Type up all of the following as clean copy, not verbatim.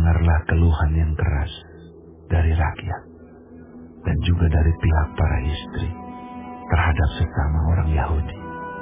dengarlah keluhan yang keras dari rakyat dan juga dari pihak para istri terhadap sesama orang Yahudi.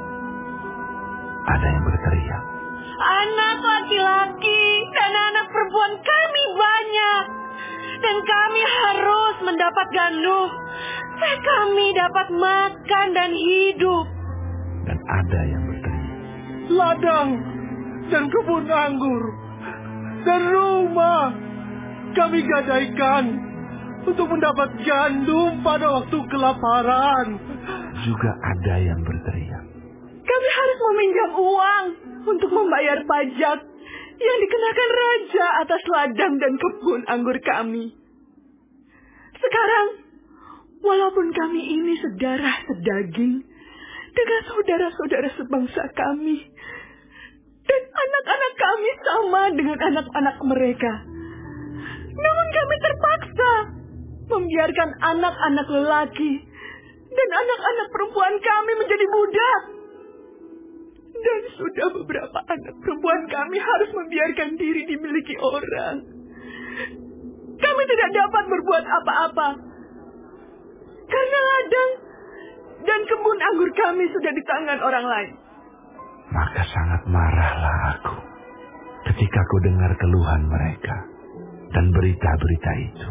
Ada yang berteriak, anak laki-laki dan anak perempuan kami banyak, dan kami harus mendapat gandum supaya kami dapat makan dan hidup. Dan ada yang berteriak, ladang dan kebun anggur dan rumah kami gadaikan untuk mendapat gandum pada waktu kelaparan. juga ada yang berteriak, Kami harus meminjam uang untuk membayar pajak yang dikenakan raja atas ladang dan kebun anggur kami. Sekarang, walaupun kami ini sedarah sedaging dengan saudara-saudara sebangsa kami, dan anak-anak kami sama dengan anak-anak mereka, namun kami terpaksa membiarkan anak-anak lelaki dan anak-anak perempuan kami menjadi budak. Dan sudah beberapa anak perempuan kami harus membiarkan diri dimiliki orang. Kami tidak dapat berbuat apa-apa, karena ladang dan kebun anggur kami sudah di tangan orang lain. Maka sangat marahlah aku ketika ku dengar keluhan mereka dan berita-berita itu.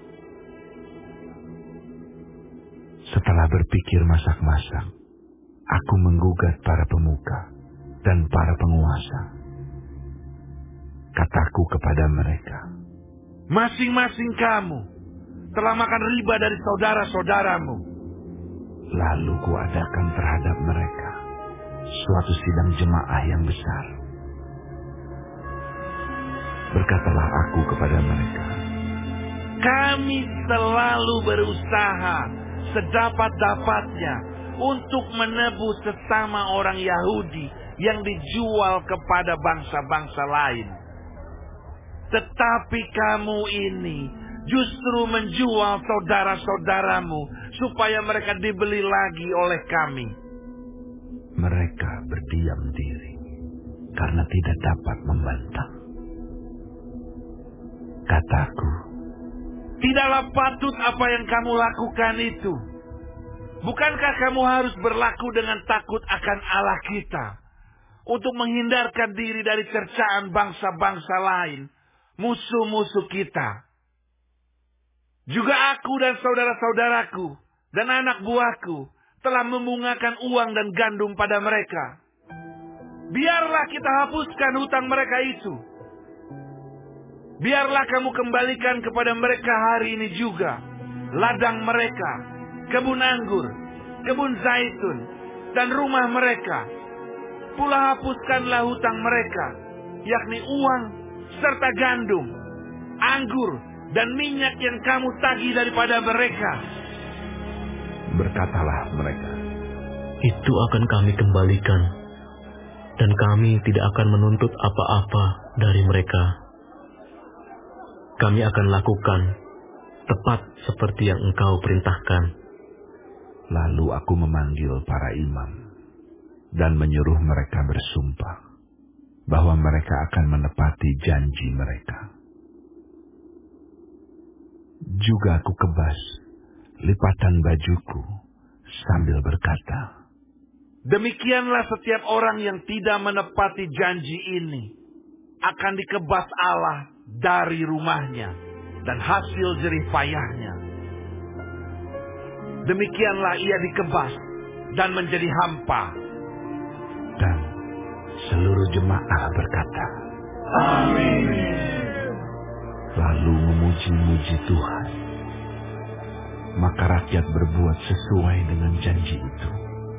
Setelah berpikir masak-masak, aku menggugat para pemuka dan para penguasa. Kataku kepada mereka, masing-masing kamu telah makan riba dari saudara-saudaramu. lalu kuadakan terhadap mereka suatu sidang jemaah yang besar. Berkatalah aku kepada mereka, Kami selalu berusaha sedapat-dapatnya untuk menebus sesama orang Yahudi yang dijual kepada bangsa-bangsa lain. Tetapi kamu ini justru menjual saudara-saudaramu supaya mereka dibeli lagi oleh kami. mereka berdiam diri karena tidak dapat membantah. Kataku, Tidaklah patut apa yang kamu lakukan itu. Bukankah kamu harus berlaku dengan takut akan Allah kita untuk menghindarkan diri dari cercaan bangsa-bangsa lain, musuh-musuh kita? Juga aku dan saudara-saudaraku dan anak buahku telah membungakan uang dan gandum pada mereka. Biarlah kita hapuskan hutang mereka itu. Biarlah kamu kembalikan kepada mereka hari ini juga ladang mereka, kebun anggur, kebun zaitun, dan rumah mereka. Pula hapuskanlah hutang mereka, yakni uang serta gandum, anggur, dan minyak yang kamu tagih daripada mereka. berkatalah mereka, Itu akan kami kembalikan, dan kami tidak akan menuntut apa-apa dari mereka. Kami akan lakukan tepat seperti yang engkau perintahkan. Lalu aku memanggil para imam dan menyuruh mereka bersumpah bahwa mereka akan menepati janji mereka. Juga aku kebas lipatan bajuku sambil berkata, Demikianlah setiap orang yang tidak menepati janji ini akan dikebas Allah dari rumahnya dan hasil jerih payahnya. Demikianlah ia dikebas dan menjadi hampa. dan seluruh jemaah berkata, Amin. lalu memuji-muji Tuhan. Maka rakyat berbuat sesuai dengan janji itu.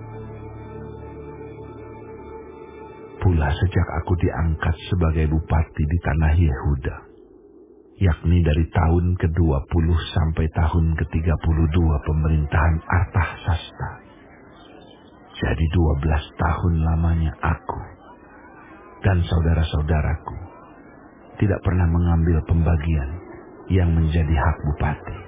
Pula sejak aku diangkat sebagai bupati di tanah Yehuda, yakni dari tahun ke-20 sampai tahun ke-32 pemerintahan Artahsasta, jadi 12 tahun lamanya aku dan saudara-saudaraku tidak pernah mengambil pembagian yang menjadi hak bupati.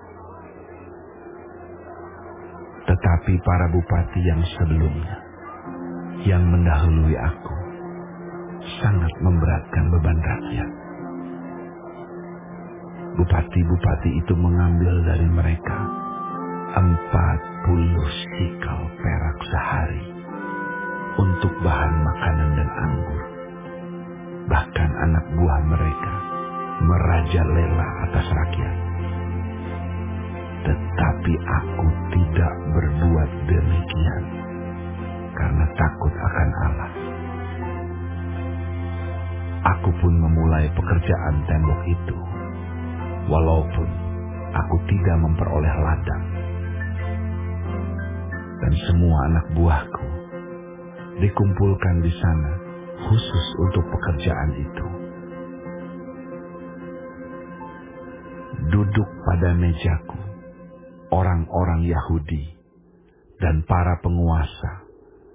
Tetapi para bupati yang sebelumnya, yang mendahului aku, sangat memberatkan beban rakyat. bupati-bupati itu mengambil dari mereka 40 sikal perak sehari untuk bahan makanan dan anggur. Bahkan anak buah mereka merajalela atas rakyat. Tetapi aku tidak berbuat demikian karena takut akan Allah. Aku pun memulai pekerjaan tembok itu, walaupun aku tidak memperoleh ladang. Dan semua anak buahku dikumpulkan di sana khusus untuk pekerjaan itu. Duduk pada mejaku orang-orang Yahudi dan para penguasa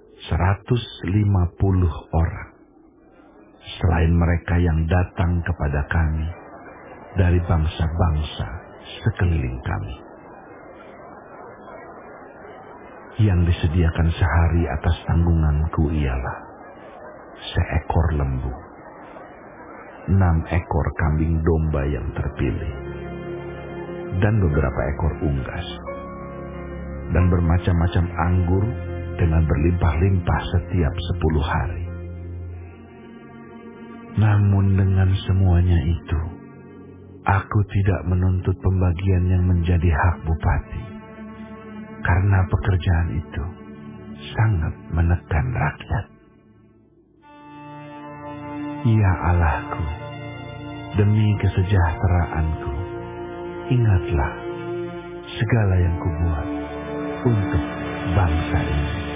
150 orang. Selain mereka yang datang kepada kami dari bangsa-bangsa sekeliling kami. Yang disediakan sehari atas tanggunganku ialah seekor lembu, 6 ekor kambing domba yang terpilih, dan beberapa ekor unggas, dan bermacam-macam anggur dengan berlimpah-limpah setiap 10 hari. Namun dengan semuanya itu, aku tidak menuntut pembagian yang menjadi hak bupati, karena pekerjaan itu sangat menekan rakyat. Ya Allahku, demi kesejahteraanku, ingatlah segala yang kubuat untuk bangsa ini.